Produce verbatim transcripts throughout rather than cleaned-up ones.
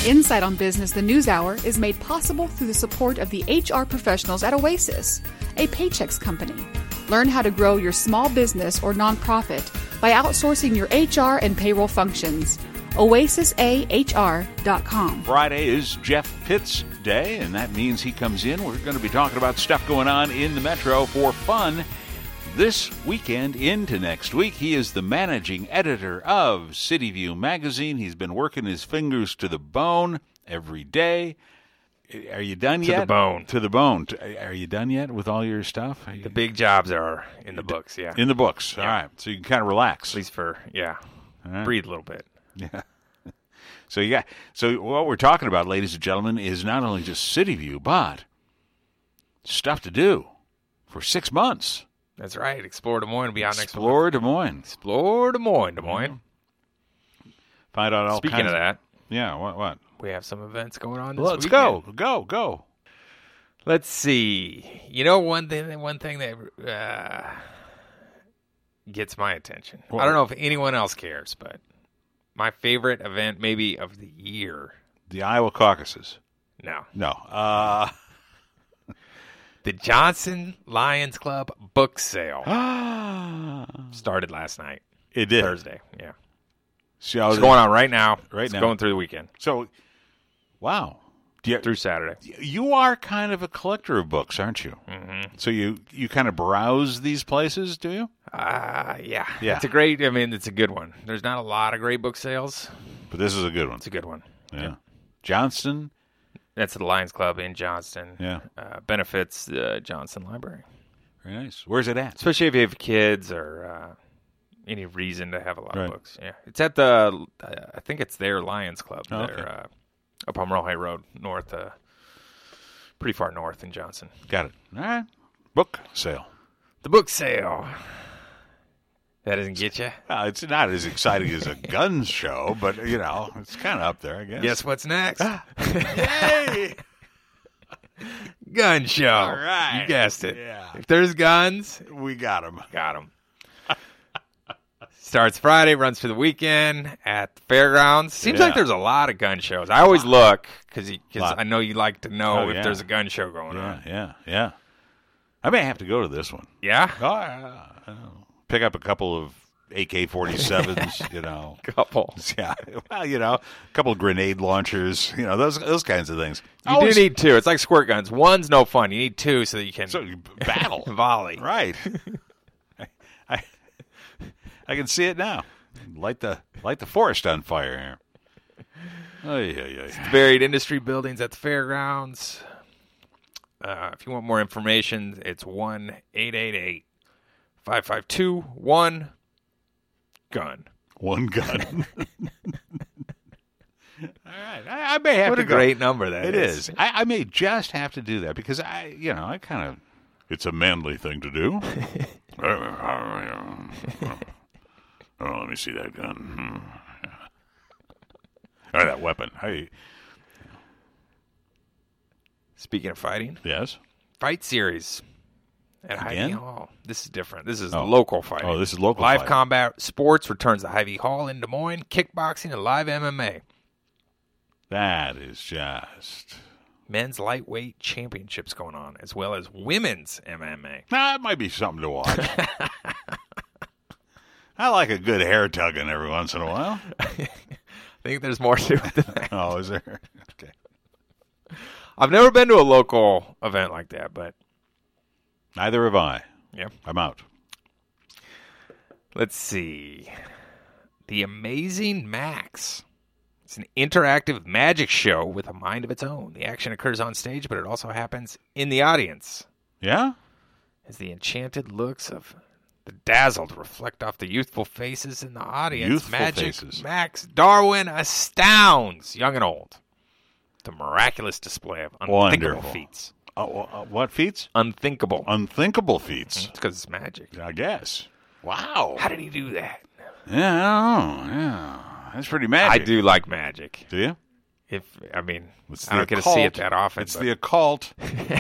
Insight on Business, the News Hour, is made possible through the support of the H R professionals at Oasis, a Paychex company. Learn how to grow your small business or nonprofit by outsourcing your H R and payroll functions. oasis a h r dot com. Friday is Jeff Pitts Day, and that means he comes in. We're going to be talking about stuff going on in the Metro for fun this weekend into next week. He is the managing editor of City View magazine. He's been working his fingers to the bone every day. Are you done To yet? the bone. To the bone. Are you done yet with all your stuff? Are you... The big jobs are in the books, yeah. In the books. Yeah. All right. So you can kind of relax. At least for, yeah, right. Breathe a little bit. Yeah. So you got, so what we're talking about, ladies and gentlemen, is not only just City View, but stuff to do for six months. That's right. Explore Des Moines will be out next week. Explore Des Moines. Explore Des Moines, Des Moines. Find out all Speaking kinds of that, Yeah, what? What? we have some events going on this Let's weekend. go. Go, go. Let's see. You know, one thing, one thing that uh, gets my attention. What? I don't know if anyone else cares, but my favorite event maybe of the year. The Iowa caucuses. No. No. Uh, The Johnson Lions Club book sale started last night. it did. Thursday, yeah. So It's going on right now. Right it's now. going through the weekend. So, wow. Do you, Through Saturday. you are kind of a collector of books, aren't you? Mm-hmm. So you, you kind of browse these places, do you? Uh, yeah. Yeah. It's a great, I mean, it's a good one. There's not a lot of great book sales. But this is a good one. It's a good one. Yeah. Johnston. That's the Lions Club in Johnston. Yeah. Uh, benefits the Johnson Library. Very nice. Where's it at? Especially if you have kids or uh, any reason to have a lot Right. of books. Yeah. It's at the, uh, I think it's their Lions Club. Oh, They're okay. uh, up on Merle Road, north, uh, pretty far north in Johnson. Got it. All right. Book sale. The book sale. That doesn't get you? Uh, it's not as exciting as a gun show, but, you know, it's kind of up there, I guess. Guess what's next? Hey! Gun show. All right. You guessed it. Yeah. If there's guns, We got him. got them. Starts Friday, runs for the weekend at the fairgrounds. Seems Yeah. like there's a lot of gun shows. I always look because Lot. I know you like to know Oh, if yeah. there's a gun show going Yeah, on. yeah, yeah. I may have to go to this one. Yeah? Oh, yeah. Pick up a couple of A K forty-sevens, you know. Couple. Yeah. Well, you know, a couple of grenade launchers, you know, those those kinds of things. You Always- do need two. It's like squirt guns. One's no fun. You need two so that you can so you battle. volley. Right. I, I I can see it now. Light the light the forest on fire here. Oh yeah, yeah, yeah. Varied industry buildings at the fairgrounds. Uh, if you want more information, it's one eight eight eight, five five two, one gun. One gun. All right, I, I may have What to a go. great number that It is. is. I, I may just have to do that because I, you know, I kind of. It's a manly thing to do. Oh, let me see that gun. Hmm. Or that weapon. Hey, Speaking of fighting, yes. fight series at Again? Hy-Vee Hall. This is different. This is Oh. local fighting. Oh, this is local Live fighting. Combat Sports returns to Hy-Vee Hall in Des Moines. Kickboxing and live M M A. That is just. Men's lightweight championships going on, as well as women's M M A. Nah, it might be something to watch. I like a good hair tugging every once in a while. I think there's more to it than that. Oh, is there? Okay. I've never been to a local event like that, but Neither have I. yeah. I'm out. Let's see. The Amazing Max. It's an interactive magic show with a mind of its own. The action occurs on stage, but it also happens in the audience. Yeah? As the enchanted looks of the dazzled reflect off the youthful faces in the audience, Youthful Magic faces. Max Darwin astounds young and old. The miraculous display of unthinkable Wonderful. feats. Oh, uh, what feats? Unthinkable. Unthinkable feats. It's because it's magic. I guess. Wow. How did he do that? Yeah, I don't know. Yeah. That's pretty magic. I do like magic. Do you? If I mean, It's I the don't get to occult. see it that often. It's but the occult.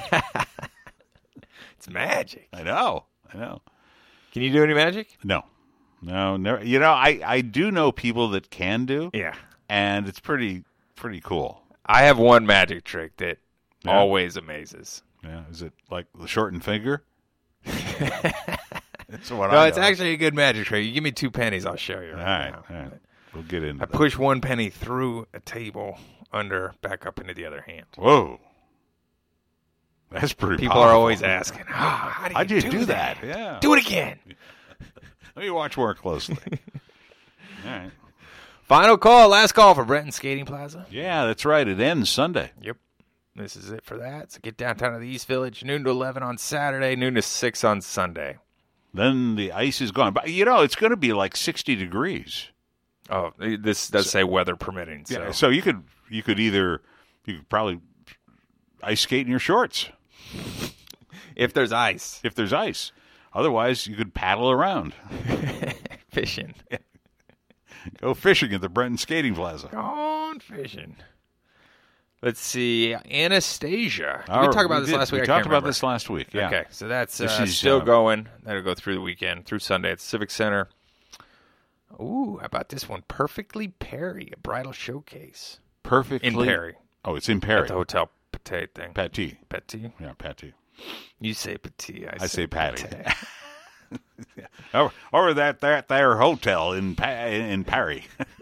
it's magic. I know. I know. Can you do any magic? No. No, never. You know, I, I do know people that can do, Yeah. and it's pretty pretty cool. I have one magic trick that Yeah. always amazes. Yeah, is it like the shortened finger? That's what No, I it's know. actually a good magic trick. You give me two pennies, I'll show you. All Right right, now. all right. We'll get into I that. push one penny through a table, under, back up into the other hand. Whoa. That's pretty People powerful. are always asking, oh, how do you, How'd you do, do that? that? Yeah. Do it again. Let me watch more closely. All right. Final call, last call for Breton Skating Plaza. Yeah, that's right. It ends Sunday. Yep. This is it for that. So get downtown to the East Village, noon to eleven on Saturday, noon to six on Sunday. Then the ice is gone. But, you know, it's going to be like sixty degrees. Oh, this does say weather permitting. So. Yeah, so you could you could either, you could probably ice skate in your shorts If there's ice. if there's ice. Otherwise, you could paddle around. Fishing. Go fishing at the Breton Skating Plaza. Gone fishing. Let's see. Anastasia. Did Our- we talked about this did. last week? We I talked can't about remember. this last week. Yeah. Okay, so that's This uh, is, still uh, going. That'll go through the weekend, through Sunday at Civic Center. Ooh, how about this one? Perfectly Perry, a bridal showcase. Perfectly. In Perry. Oh, it's in At Perry. the Hotel Pate thing. Patty. Petit? Yeah, Patty. You say Petit. I, I say Patty. Pate. Or, or that that there hotel in pa- in Perry.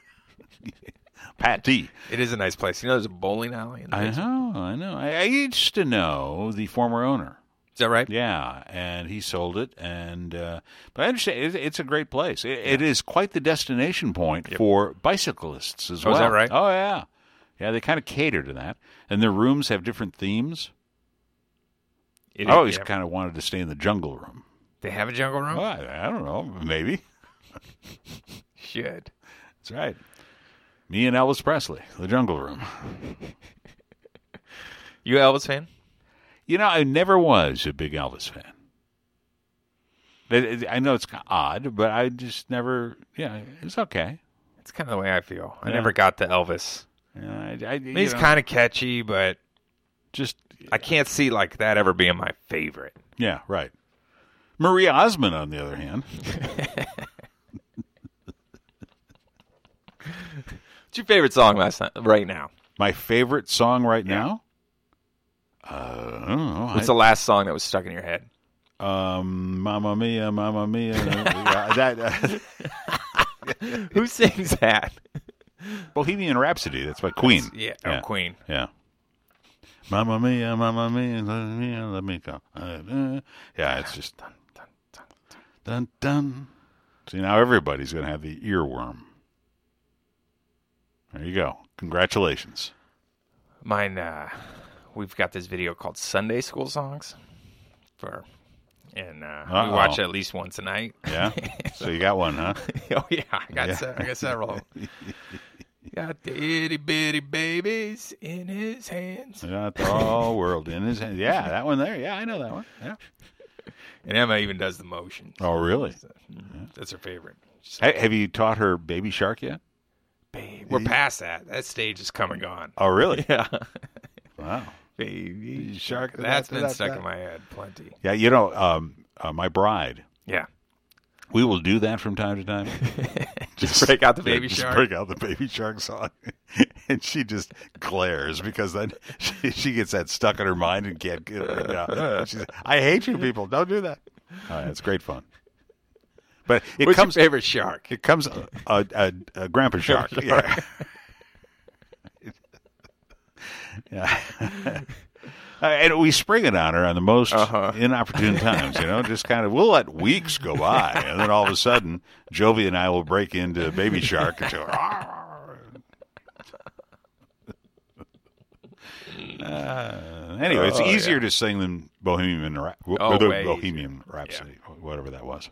Patty. It is a nice place. You know, there's a bowling alley in the I basement. know, I know. I, I used to know the former owner. Is that right? Yeah, and he sold it. And uh, but I understand it, it's a great place. It, it is quite the destination point Yep. for bicyclists as Oh, well. is that right? Oh yeah, yeah. They kind of cater to that, and their rooms have different themes. It I is- always yeah. kind of wanted to stay in the jungle room. They have a jungle room? Well, I, I don't know, maybe. Should. That's right. Me and Elvis Presley, the jungle room. You an Elvis fan? You know, I never was a big Elvis fan. It- it- I know it's odd, but I just never. Yeah, it's okay. It's kind of the way I feel. I Yeah. never got the Elvis. Yeah, I, I, He's you know, kind of catchy, but just I can't see like that ever being my favorite. yeah, right. Maria Osmond, on the other hand, What's your favorite song last night, right now? my favorite song right now. Uh, I don't know. What's the last song that was stuck in your head? I, um, Mamma Mia, Mamma Mia. yeah, that uh, Who sings that? Bohemian Rhapsody. That's by Queen. Yeah, Yeah. Oh, Queen. Yeah. Mamma Mia, Mamma Mia, let me, let me go. Uh, uh, yeah, it's just Dun, dun, dun, dun. dun dun. See, now everybody's going to have the earworm. There you go. Congratulations. Mine, uh, we've got this video called Sunday School Songs. For, and uh, we Uh-oh. watch it at least once a night. Yeah? So you got one, huh? Oh, yeah. I got, Yeah. se- I got several. Got the itty bitty babies in his hands. Got the whole world in his hand. Yeah, that one there. Yeah, I know that one. Yeah. And Emma even does the motions. Oh, really? That's her favorite. She's Ha- have you taught her Baby Shark yet? Babe, we're past that. That stage is come and gone. Oh, really? Yeah. Wow. Baby Shark. shark. That's been that- stuck that- in my head plenty. Yeah, you know, um, uh, my bride, Yeah. we will do that from time to time. Just break out the Yeah, baby just shark. break out the Baby Shark song. And she just glares because then she, she gets that stuck in her mind and can't get it out. She's, I hate you people. Don't do that. All right, it's great fun. But it What's comes your favorite shark? it comes a, a, a, a grandpa shark. Yeah. Yeah. Uh, and we spring it on her on the most Uh-huh. inopportune times, you know, just kind of, we'll let weeks go by. And then all of a sudden, Jovi and I will break into Baby Shark and she'll, uh, anyway, it's Oh, easier yeah. to sing than Bohemian, Ra- Oh, the way Bohemian Rhapsody, whatever that was.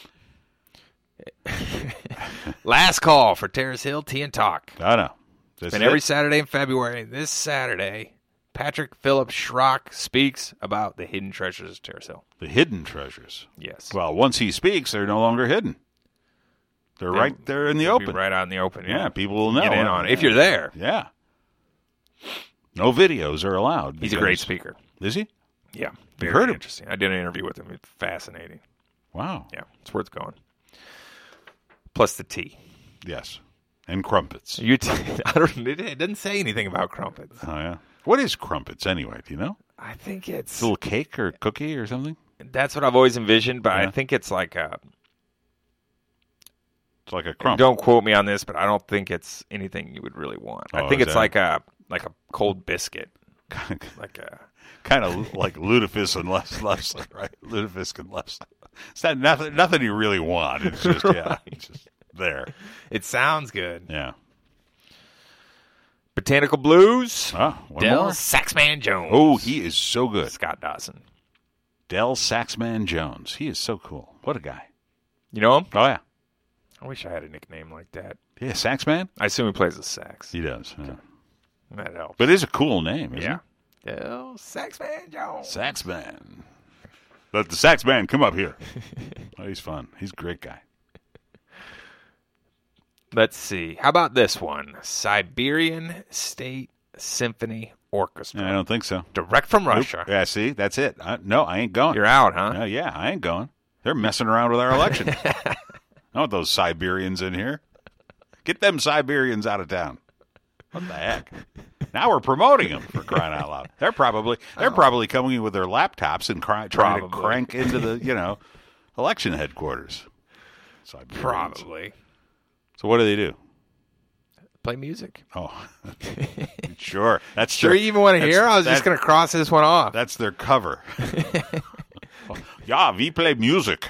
Last call for Terrace Hill Tea and Talk. I know. That's And it. every Saturday in February, this Saturday, Patrick Philip Schrock speaks about the hidden treasures of Terrace Hill. The hidden treasures. Yes. Well, once he speaks, they're no longer hidden. They're They'll- right there in the They'll be open. right out in the open. Yeah, people will know. Get in on it. If you're there. Yeah. No videos are allowed. He's a because- great speaker. Is he? Yeah. Very heard him? interesting. I did an interview with him. It's fascinating. Wow. Yeah. It's worth going. Plus the tea. Yes. And crumpets. You, t- I don't. It, it doesn't say anything about crumpets. Oh, yeah. What is crumpets anyway? Do you know? I think it's It's a little cake or cookie or something? That's what I've always envisioned, but Yeah. I think it's like a. It's like a crump. Don't quote me on this, but I don't think it's anything you would really want. Oh, I think is it's that- like a like a cold biscuit, like a. Kind of like lutefisk and less, less, right? Lutefisk and less. It's not nothing, nothing you really want. It's just, yeah, it's just there. It sounds good. Yeah. Botanical Blues. Oh, one Del more. Saxman Jones. Oh, he is so good. Scott Dawson. Del Saxman Jones. He is so cool. What a guy. You know him? Oh, yeah. I wish I had a nickname like that. Yeah, Saxman? I assume he plays the sax. He does. Yeah. That helps. But it is a cool name, isn't yeah. it? Del Saxman Jones. Saxman. Let the Saxman come up here. Oh, he's fun. He's a great guy. Let's see. How about this one? Siberian State Symphony Orchestra. I don't think so. Direct from Nope. Russia. Yeah, see, that's it. I, no, I ain't going. You're out, huh? No, yeah, I ain't going. They're messing around with our election. I want those Siberians in here. Get them Siberians out of town. What the heck? Now we're promoting them, for crying out loud. They're probably they're probably coming in with their laptops and cry, trying Probably. to crank into the you know election headquarters. Siberians. Probably. So what do they do? Play music. Oh, sure. That's Sure their, you even want to that's- hear? I was just that- going to cross this one off. That's their cover. Yeah, we play music.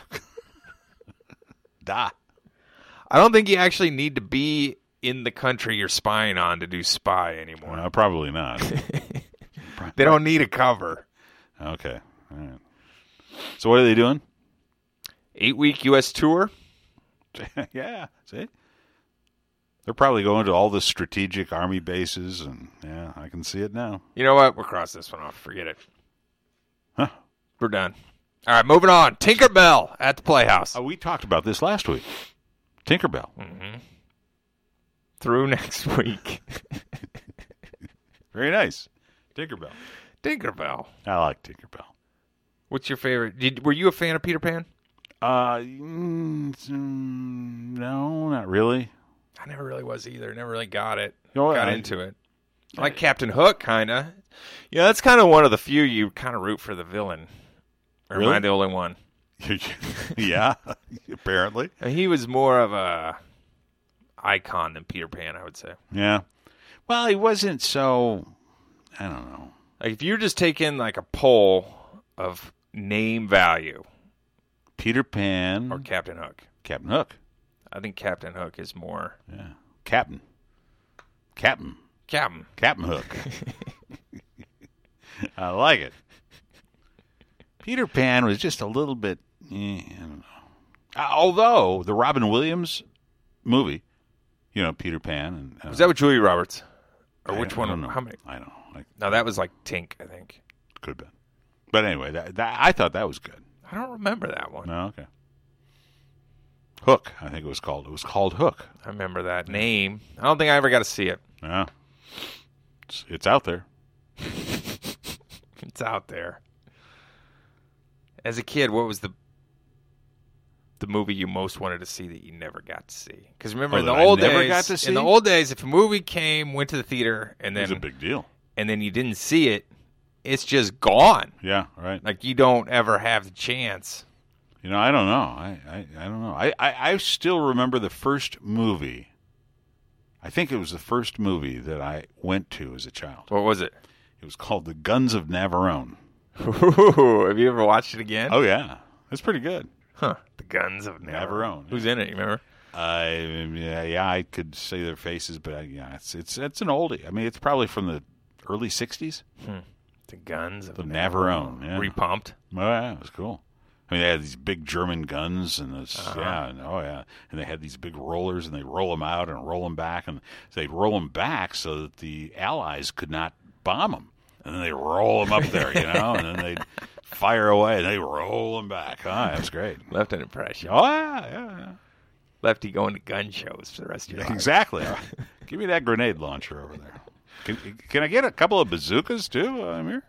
Da. I don't think you actually need to be in the country you're spying on to do spy anymore. Well, probably not. They don't need a cover. Okay. All right. So what are they doing? Eight-week U S tour. Yeah. See? They're probably going to all the strategic army bases, and yeah, I can see it now. You know what? We'll cross this one off. Forget it. Huh. We're done. All right, moving on. Tinkerbell at the Playhouse. Oh, we talked about this last week. Tinkerbell. Through next week. Very nice. Tinkerbell. Tinkerbell. I like Tinkerbell. What's your favorite? Did, were you a fan of Peter Pan? Uh, mm, mm, no, not really. I never really was either. Never really got it. You know, got I- into it. I like Captain Hook, kind of. Yeah, that's kind of one of the few you kind of root for the villain. Or am Really? I the only one? Yeah, apparently. I mean, he was more of a icon than Peter Pan, I would say. Yeah. Well, he wasn't so, I don't know. Like if you're just taking like a poll of name value Peter Pan or Captain Hook, Captain Hook. I think Captain Hook is more Yeah. Captain. Captain. Captain. Captain Hook. I like it. Peter Pan was just a little bit, eh, I don't know. Uh, although the Robin Williams movie, you know, Peter Pan. And, uh, Was that with Julia Roberts? Or I which don't- one? I don't know. How many? I don't know. I, No, that was like Tink, I think. could have been. But anyway, that, that, I thought that was good. I don't remember that one. No, okay. Hook, I think it was called. It was called Hook. I remember that name. I don't think I ever got to see it. Yeah. It's, it's out there. It's out there. As a kid, what was the the movie you most wanted to see that you never got to see? Because remember, Oh, in the that I old never days, got to see? in the old days, if a movie came, went to the theater, and It was then a big deal. and then you didn't see it, it's just gone. Yeah, right. Like you don't ever have the chance. You know, I don't know. I, I, I don't know. I, I, I still remember the first movie. I think it was the first movie that I went to as a child. What was it? It was called The Guns of Navarone. Ooh, have you ever watched it again? Oh, yeah. It's pretty good. Huh. The Guns of Navarone. Navarone, Who's in it? You remember? I yeah, yeah, I could say their faces, but I, yeah, it's it's it's an oldie. I mean, it's probably from the early sixties. The Guns of The Navarone, yeah. Repumped. Oh, yeah, it was cool. I mean, they had these big German guns, and this, Uh-huh. yeah, and, oh yeah, and they had these big rollers, and they roll them out and roll them back, and they'd roll them back so that the Allies could not bomb them, and then they roll them up there, you know, and then they'd fire away, and they roll them back. Oh, that was great. Left an impression. Oh yeah, yeah, yeah. Lefty going to gun shows for the rest of your life. Exactly. Give me that grenade launcher over there. Can, can I get a couple of bazookas too, uh, Amir?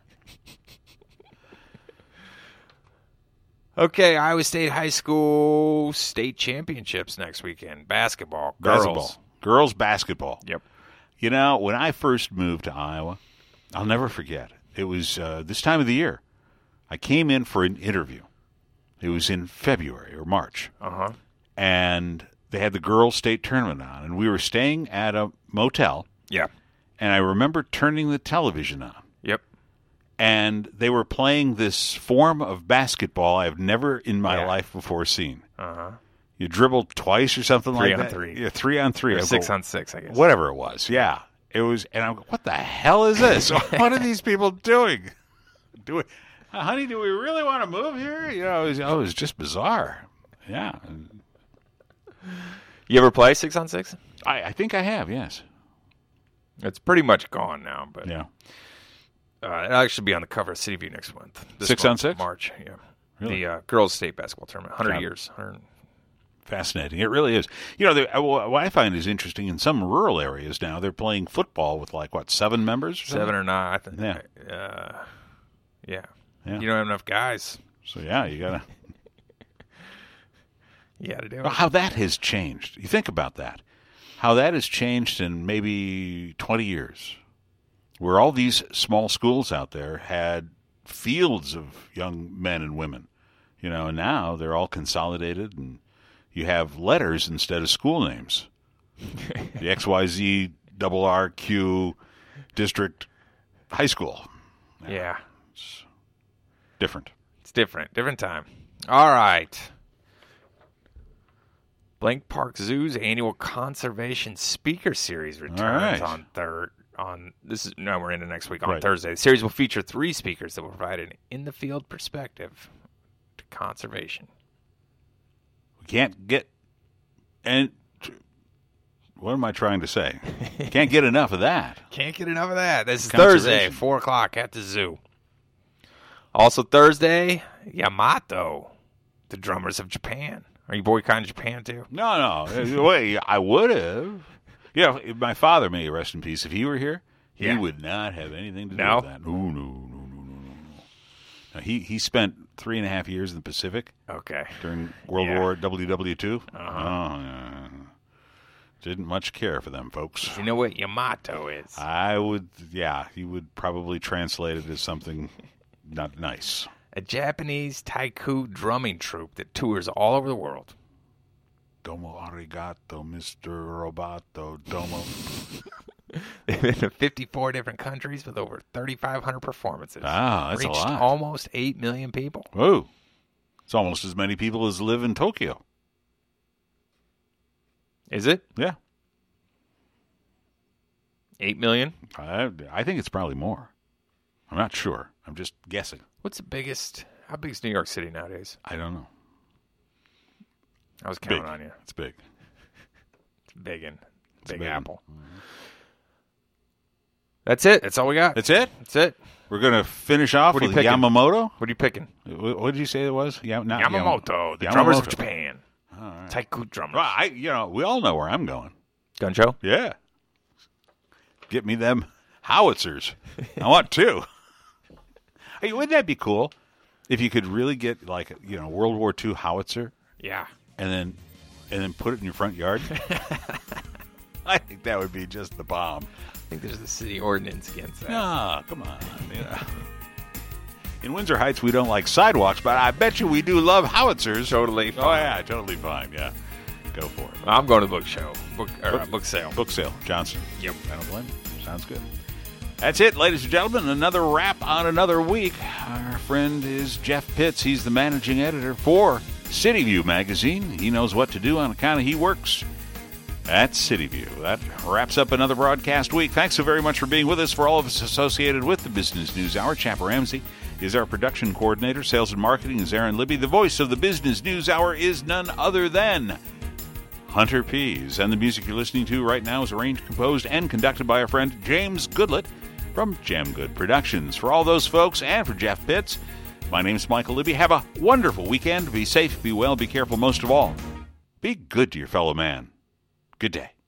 Okay, Iowa State High School state championships next weekend. Basketball, girls. Basketball. girls basketball. Yep. You know, when I first moved to Iowa, I'll never forget. It was uh, this time of the year. I came in for an interview. It was in February or March. Uh-huh. And they had the girls' state tournament on, and we were staying at a motel. Yeah. And I remember turning the television on. Yep. And they were playing this form of basketball I've never in my Yeah. life before seen. Uh-huh. You dribbled twice or something Three like on that. three. Yeah, three on three. Or I six go, on six, I guess. Whatever it was. Yeah. It was, and I'm, what the hell is this? What are these people doing? Do we, uh, honey, do we really want to move here? You know, it was, oh, it was just bizarre. Yeah. You ever play six on six? I, I think I have, yes. It's pretty much gone now, but Yeah. uh, it'll actually be on the cover of City View next month. This Six month, on six? March, yeah. Really? The uh, girls' state basketball tournament, one hundred Got it. years. one hundred Fascinating. It really is. You know, the, uh, what I find is interesting, in some rural areas now, they're playing football with, like, what, seven members? Or Seven something? or nine, I think. Yeah. Uh, yeah. Yeah. You don't have enough guys. So, yeah, you got to... You got to do it. Well, how that has changed. You think about that. How that has changed in maybe twenty years. Where all these small schools out there had fields of young men and women. You know, and now they're all consolidated and you have letters instead of school names. The X Y Z double R Q District High School. Yeah. It's different. It's different. Different time. All right. Blank Park Zoo's annual conservation speaker series returns right. on third. On this is no, we're into next week on Right. Thursday. The series will feature three speakers that will provide an in-the-field perspective to conservation. We can't get, and what am I trying to say? Can't get enough of that. Can't get enough of that. This is Conservation. Thursday, four o'clock at the zoo. Also Thursday, Yamato, the drummers of Japan. Are you boycotting Japan too? No, no. Wait, I would have. Yeah, if my father, may he rest in peace, if he were here, he Yeah. would not have anything to do No? with that. No, no, no, no, no, no, no. Now, he, he spent three and a half years in the Pacific Okay. during World Yeah. War W W two. Uh-huh. Oh, yeah. Didn't much care for them folks. You know what Yamato is? I would, yeah, he would probably translate it as something not nice. A Japanese taiko drumming troupe that tours all over the world. Domo arigato, Mister Roboto, domo. They've been to fifty-four different countries with over thirty-five hundred performances. Ah, that's a Reached lot. almost eight million people. Whoa. It's almost as many people as live in Tokyo. Is it? Yeah. eight million? I, I think it's probably more. I'm not sure. I'm just guessing. What's the biggest? How big is New York City nowadays? I don't know. I was Big. counting on you. It's big. It's big in It's a Big big one. Apple. That's it. That's all we got. That's it? That's it. We're going to finish off What are you with picking? Yamamoto. What are you picking? What, what did you say it was? Yam- not Yamamoto, the Yamamoto. drummers of Japan. All right. Taiko drummers. Well, I, you know, we all know where I'm going. Gun show? Yeah. Get me them howitzers. I want two. Hey, wouldn't that be cool if you could really get like, you know, World War Two howitzer Yeah. and then and then put it in your front yard? I think that would be just the bomb. I think there's a city ordinance against that. Ah, come on. You know. In Windsor Heights, we don't like sidewalks, but I bet you we do love howitzers. Totally Oh, fine. yeah, totally fine. Yeah. Go for it. I'm going to the book show. Book, or, Book- uh, book sale. Book sale, Johnson. Yep. I don't blame you. Sounds good. That's it, ladies and gentlemen. Another wrap on another week. Our friend is Jeff Pitts. He's the managing editor for City View magazine. He knows what to do on account of he works at City View. That wraps up another broadcast week. Thanks so very much for being with us. For all of us associated with the Business News Hour, Chapper Ramsey is our production coordinator. Sales and marketing is Aaron Libby. The voice of the Business News Hour is none other than Hunter Pease. And the music you're listening to right now is arranged, composed, and conducted by our friend James Goodlett from Jam Good Productions. For all those folks and for Jeff Pitts, my name's Michael Libby. Have a wonderful weekend. Be safe, be well, be careful. Most of all, be good to your fellow man. Good day.